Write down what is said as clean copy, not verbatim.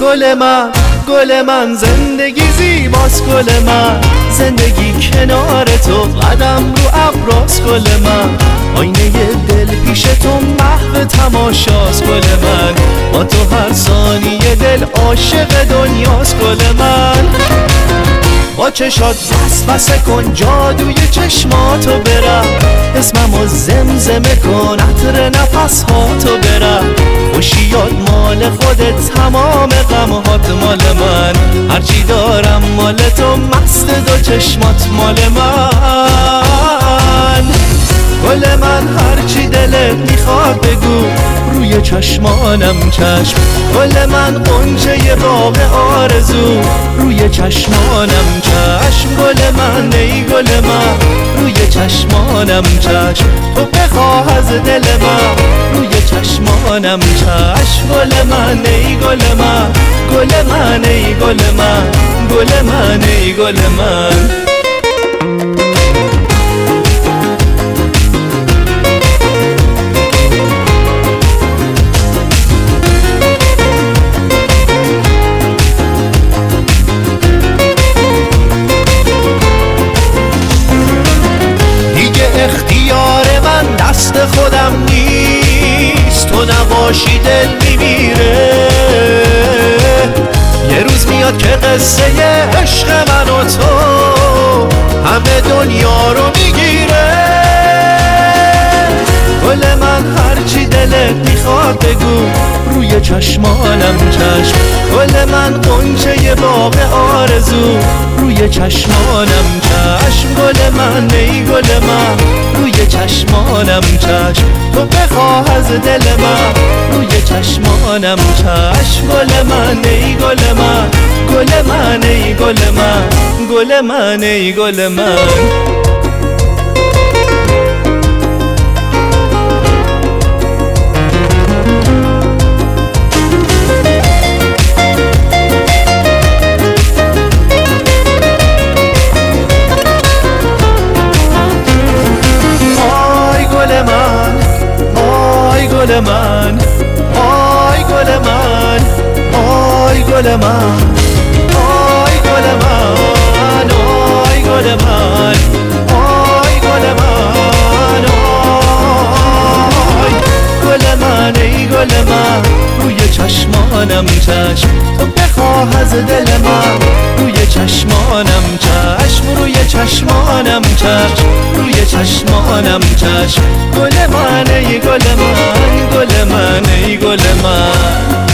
گل من زندگی زیباست گل من، زندگی کنار تو قدم رو ابراست گل من، آینه دل پیش تو محو تماشاست گل من، با تو هر ثانیه دل عاشق دنیاست گل من. با چشات وسوسه کن جادوی چشماتو برم، اسممو زمزمه کن عطر نفسهاتو برم، خوشیات مال خودت تمام غمهات مال من، هرچی دارم مال تو مست دو چشمات مال من. گل من هرچی دلت میخواد بگو روی چشمانم چشم، گل من غنچه باغ آرزو روی چشمانم چشم، گل من ای گل من روی چشمانم چشم، تو بخواه از دل من روی چشمانم چشم، گل من ای گل من گل من ای گل من گل من ای گل من. اختیار من دست خودم نیست، تو نباشی دل میمیره، یه روز میاد که قصه عشق من و تو همه دنیا رو میگیره. گل من هرچی دلت میخواد بگو روی چشمانم چشم، گل من غنچه باغ آرزو روی چشمانم چشم، گل من ای گل من روی چشمانم چشم، تو بخواه از دل من روی چشمانم چشم، گل من ای گل من گل من ای گل من گل من ای گل من. گل من آی گل من آی گل من آی گل من آی گل من آی گل من آی گل من ای گل من روی چشمانم چشم، تو بخواه از دل من روی چشمانم چشم، روی چشمانم چشم روی چشمانم چشم، گل من ای گل من گل من ای گل من.